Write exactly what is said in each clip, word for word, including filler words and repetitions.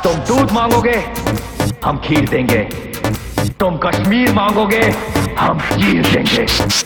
तुम दूध मांगोगे हम खीर देंगे, तुम कश्मीर मांगोगे हम चीर देंगे।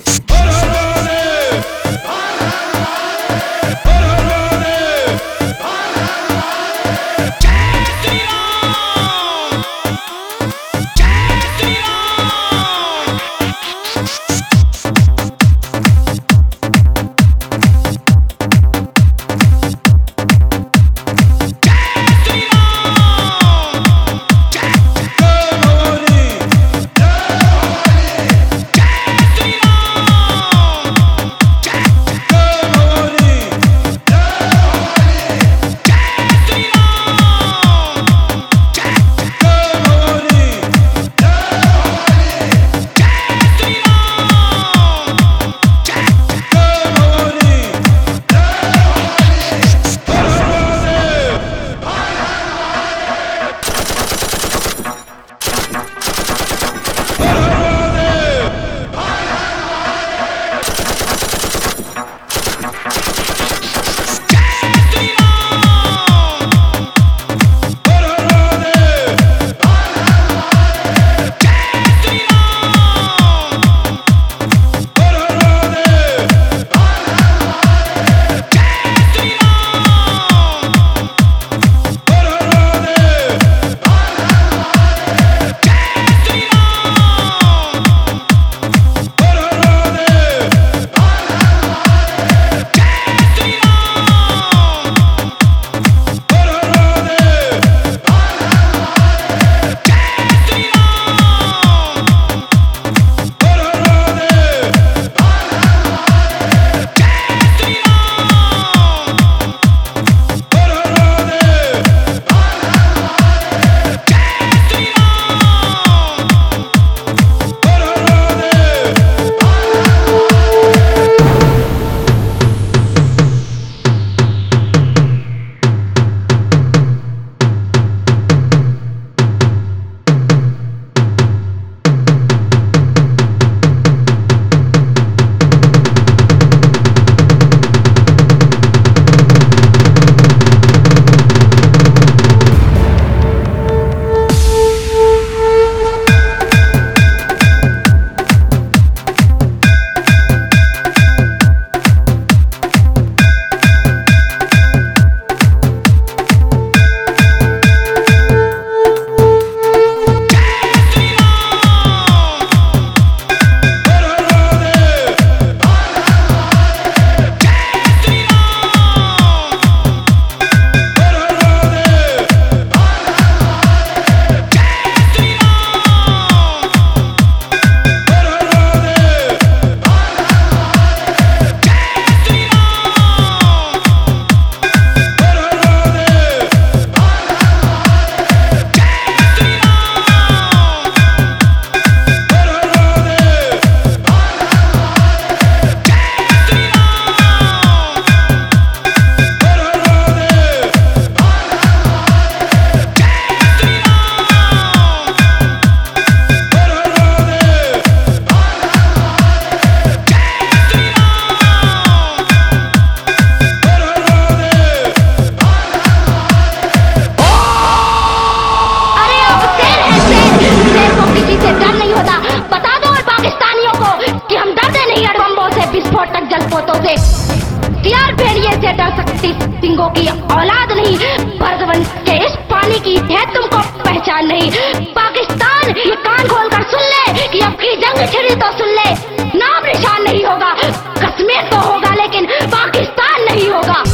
हथियार भेड़िए से डर सकती सिंगों की औलाद नहीं, भरतवंश के इस पानी की है तुमको पहचान नहीं। पाकिस्तान ये कान खोल कर सुन ले कि अब की जंग छिड़ी तो सुन ले, नाम निशान नहीं होगा, कश्मीर तो होगा लेकिन पाकिस्तान नहीं होगा।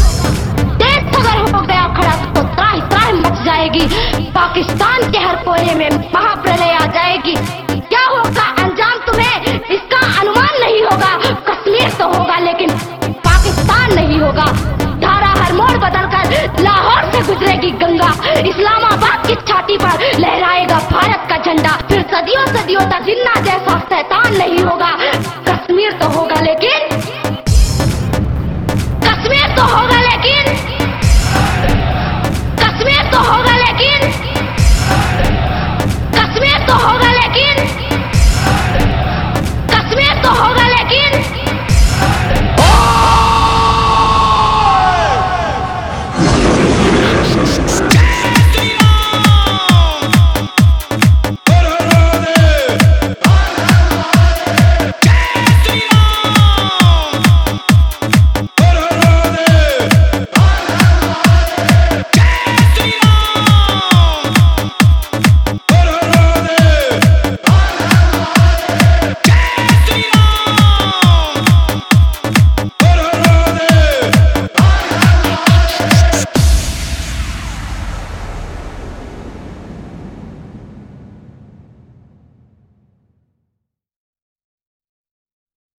देश अगर हो गया खड़ा तो त्राही त्राही मच जाएगी, पाकिस्तान के हर कोने में महाप्रलय आ जाएगी। क्या होगा अंजाम तुम्हें इसका अनुमान नहीं होगा, कश्मीर तो होगा लेकिन पाकिस्तान नहीं होगा। धारा हर मोड़ बदलकर लाहौर से गुजरेगी गंगा, इस्लामाबाद की छाती पर लहराएगा भारत का झंडा। फिर सदियों सदियों तक जिन्ना जैसा शैतान नहीं होगा, कश्मीर तो होगा लेकिन